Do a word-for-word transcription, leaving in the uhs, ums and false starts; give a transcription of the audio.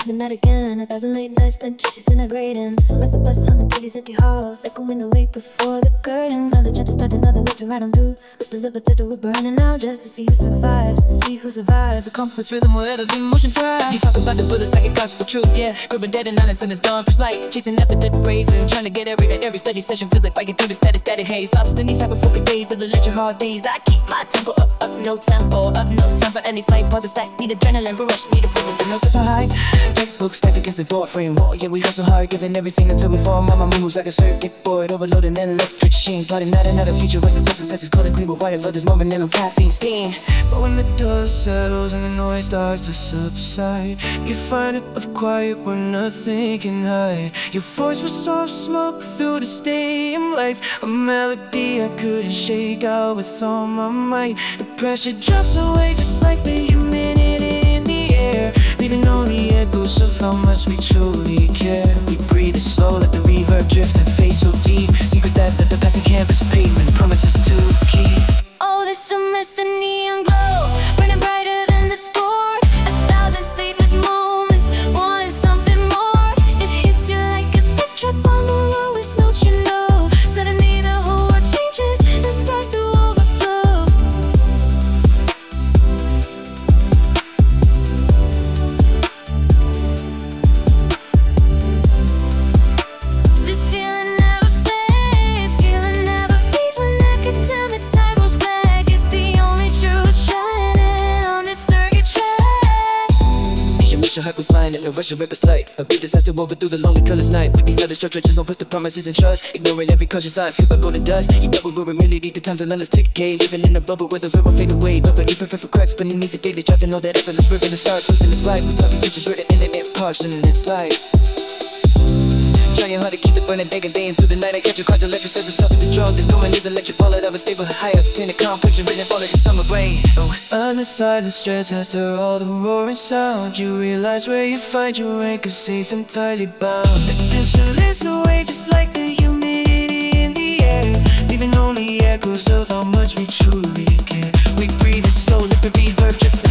Midnight again, a thousand late nights spent just disintegrating. The rest of us haunting through these empty halls, echoing the wait before the curtains. Another chance to start another way to ride on through. Whistles of a tester we're burning out just to see who survives, to see who survives. A complex rhythm where the emotion thrives. You talk about the bullets like a gospel truth, yeah. Gripping dead and honest in this dawn first light, chasing after dead brazen, trying to get every night. Every study session feels like fighting through the static, static haze. Lost in these hyperfocus days of the lecture hard days. I keep my tempo up, up, no tempo, up, no time for any slight pauses. Stack, need adrenaline, but rush, need a break with the notes so high. Textbook stacked against the door frame wall. Yeah, we hustle hard, giving everything until we fall. Mama moves like a circuit board, overloading an electric machine. Plotting out another future where success and success is cold and clean, but white blood is moving in on caffeine steam. But when the dust settles and the noise starts to subside, you find it of quiet where nothing can hide. Your voice was soft smoke through the stadium lights, a melody I couldn't shake out with all my might. The pressure drops away just like the humidity in the air, leaving only echoes of how much we truly care. We breathe it slow, let the reverb drift and fade so deep. Secret that, that the passing campus pavement promises to keep. Oh, there's a mist in neon glow, burning brighter than the sport. A thousand sleepless moments, wanting something more. It hits you like a sick trip on the lowest note you know. Suddenly the whole world changes and starts to overflow. This feeling never fades, feeling never fades. When academic time rolls back, it's the only truth shining on this circuit track. Your mission heart was blind and the rush of reckless light. A big disaster over through the lonely colorless night. We felt the structures don't put the promises and trust, ignoring every cautious sign, feel like golden dust. You thought we were really deep, the times and endless tick game, living in a bubble where the river fade away. But but even for cracks beneath the daily traffic, know that effortless river the stars losing its life. We talking pictures written in it, parts in its life. Trying hard to keep it burning day and day, and through the night I catch a card. The electric says it's something to draw. The going is electric, fall out of a stable high up in a complex and written fall like the summer rain. Oh, under silent stress after all the roaring sound, you realize where you find your anchor, safe and tightly bound. The tension lifts away just like the humidity in the air, leaving only echoes of how much we truly care. We breathe it slow, let the reverb drift